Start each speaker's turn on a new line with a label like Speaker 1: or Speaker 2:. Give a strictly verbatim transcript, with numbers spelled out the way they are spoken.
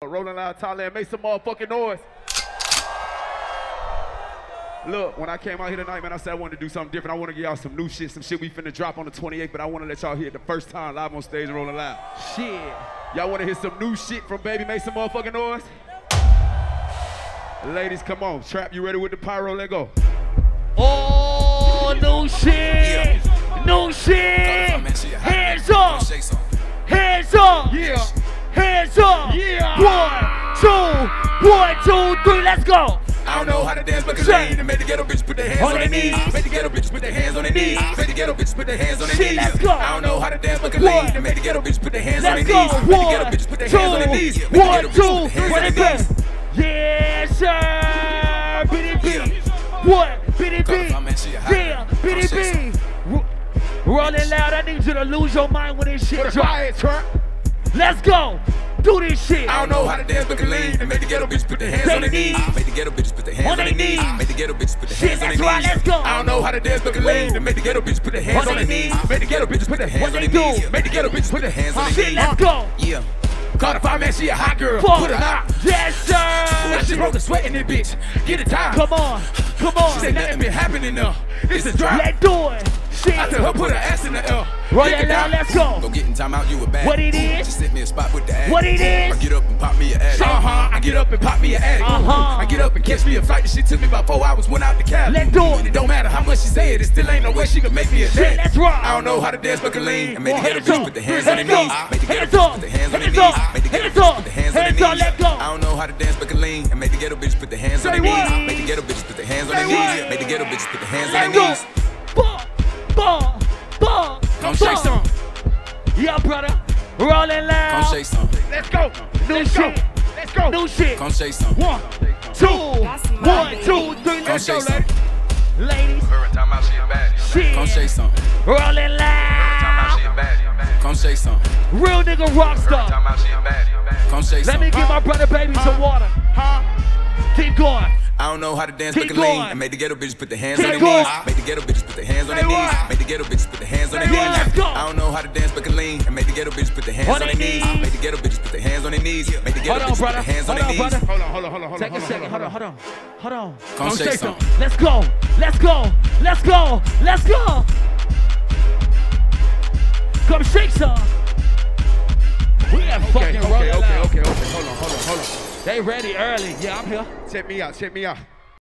Speaker 1: Rolling Loud Thailand. Make some motherfucking noise. Look, when I came out here tonight, man, I said I wanted to do something different. I want to give y'all some new shit, some shit we finna drop on the twenty-eighth, but I want to let y'all hear it the first time live on stage and Rolling Loud. Shit. Y'all want to hear some new shit from Baby? Make some motherfucking noise. Ladies, come on. Trap, you ready with the pyro? Let go.
Speaker 2: Oh, new shit. New shit. Hands up. Hands up.
Speaker 1: Yeah.
Speaker 2: Hands up.
Speaker 1: Yeah.
Speaker 2: One, two, one, two, three. Let's go.
Speaker 3: I don't know how to dance, but can lean. And make the ghetto bitch put their hands on their knees. Make the ghetto bitch put their hands on their knees. Make the ghetto bitch put their hands on their knees.
Speaker 2: Let's go.
Speaker 3: I don't know how to dance, but can lean. And make the ghetto bitch put their hands on their
Speaker 2: Let's
Speaker 3: knees.
Speaker 2: go.
Speaker 3: Make the ghetto bitch put their hands on their knees. Make the
Speaker 2: One,
Speaker 3: ghetto bitch
Speaker 2: two,
Speaker 3: put their hands
Speaker 2: run
Speaker 3: on
Speaker 2: it
Speaker 3: their
Speaker 2: back.
Speaker 3: knees.
Speaker 2: Yes, sir. B D B. What? B D B. Yeah, B D B. Rolling Loud. I need you to lose your mind when this shit drops. Let's go. Do this shit.
Speaker 3: I don't know how to dance, but can lean. And make the ghetto bitch put their hands on their knees. Make the ghetto bitch put their hands on their knees. Make the ghetto bitch put their hands on their knees.
Speaker 2: Right, let's go.
Speaker 3: I don't know how to dance, but can lean. And make the ghetto bitch put their hands on their knees. Make the ghetto bitch put their hands on their knees. Make the ghetto bitch put their hands on their knees.
Speaker 2: Let's go.
Speaker 3: Yeah. Call the fire man, she a hot girl.
Speaker 2: Fuck.
Speaker 3: Put her out.
Speaker 2: Yes, sir.
Speaker 3: Now she broke the sweat in this bitch. Get it time.
Speaker 2: Come on. Come on.
Speaker 3: She said nothing been happening now. This is drop.
Speaker 2: Let's do it. Shit.
Speaker 3: I tell her put her ass in the air.
Speaker 2: Rolling Loud, let's go.
Speaker 3: Go get in time out, you a bad.
Speaker 2: What it is?
Speaker 3: Just sit me a spot with the ass.
Speaker 2: What it is?
Speaker 3: I get up and pop me a addict.
Speaker 2: Uh-huh.
Speaker 3: I get up and pop me a addict.
Speaker 2: Uh-huh.
Speaker 3: I get up and catch me a flight. This shit took me about four hours, went out the cab.
Speaker 2: Let's do it.
Speaker 3: It don't matter how much she say it, it still ain't no way she can make me a
Speaker 2: Shit,
Speaker 3: daddy.
Speaker 2: let's rock.
Speaker 3: I don't know how to dance but can lean. And make the ghetto
Speaker 2: Hands
Speaker 3: bitch
Speaker 2: up.
Speaker 3: put the hands on their
Speaker 2: Hands
Speaker 3: knees.
Speaker 2: up.
Speaker 3: Make the ghetto
Speaker 2: Hands
Speaker 3: bitch
Speaker 2: up.
Speaker 3: put the hands on their
Speaker 2: Hands
Speaker 3: knees.
Speaker 2: up.
Speaker 3: Make the ghetto
Speaker 2: Hands
Speaker 3: bitch
Speaker 2: up.
Speaker 3: put the hands on their
Speaker 2: Hands up.
Speaker 3: knees.
Speaker 2: Let go.
Speaker 3: I don't know how to dance but can lean. And make the ghetto bitch put the hands on
Speaker 2: Say
Speaker 3: their
Speaker 2: what?
Speaker 3: knees. Make the ghetto bitch put the hands on their
Speaker 2: Say what?
Speaker 3: knees. Make the ghetto bitch put the hands on
Speaker 2: Let's
Speaker 3: their
Speaker 2: go.
Speaker 3: knees.
Speaker 2: Ball, ball, ball.
Speaker 3: Come shake some.
Speaker 2: Yeah, brother. Rolling Loud.
Speaker 3: Come shake some.
Speaker 1: Let's go.
Speaker 2: New
Speaker 1: Let's go.
Speaker 2: shit.
Speaker 1: Let's go.
Speaker 2: New shit.
Speaker 3: Come shake some.
Speaker 2: One, two, one, two, three.
Speaker 3: Come
Speaker 2: Let's go,
Speaker 3: shake some.
Speaker 2: ladies.
Speaker 3: Every time I see a baddie.
Speaker 2: Shit.
Speaker 3: Come shake some.
Speaker 2: Rolling Loud.
Speaker 3: Come shake some.
Speaker 2: Real nigga rock star.
Speaker 3: Come shake
Speaker 2: Let
Speaker 3: some.
Speaker 2: me give my brother baby some water. Keep going.
Speaker 3: I don't know how to dance
Speaker 2: Keep
Speaker 3: but can lean.
Speaker 2: going.
Speaker 3: And make the ghetto bitches put their hands
Speaker 2: Keep
Speaker 3: on their
Speaker 2: going.
Speaker 3: knees. Make the ghetto bitches put their hands on their
Speaker 2: Say
Speaker 3: knees.
Speaker 2: what?
Speaker 3: Make the ghetto bitches put their hands on their
Speaker 2: Say
Speaker 3: knees.
Speaker 2: what? Let's go.
Speaker 3: I don't know how to dance but can lean. And make the ghetto bitches put their hands
Speaker 2: On
Speaker 3: on their
Speaker 2: their
Speaker 3: knees.
Speaker 2: knees.
Speaker 3: Make the ghetto bitches put their hands on their knees. Make the ghetto
Speaker 2: Hold on,
Speaker 3: bitches put
Speaker 2: brother.
Speaker 3: their hands on
Speaker 2: Hold
Speaker 3: their
Speaker 2: on,
Speaker 3: knees.
Speaker 2: brother.
Speaker 1: Hold on, hold on, hold on, hold on.
Speaker 2: Take a
Speaker 1: hold on,
Speaker 2: second. Hold on,
Speaker 1: hold
Speaker 2: hold on. Hold on.
Speaker 3: Come shake
Speaker 2: shake
Speaker 3: some.
Speaker 2: Let's go. Let's go. Let's go. Let's go. Come shake some. We have
Speaker 1: Okay,
Speaker 2: fucking
Speaker 1: okay,
Speaker 2: Rolling
Speaker 1: okay,
Speaker 2: Loud.
Speaker 1: okay, okay. Hold on, hold on, hold on.
Speaker 2: They ready early. Yeah, I'm here.
Speaker 1: Check me out, check me out.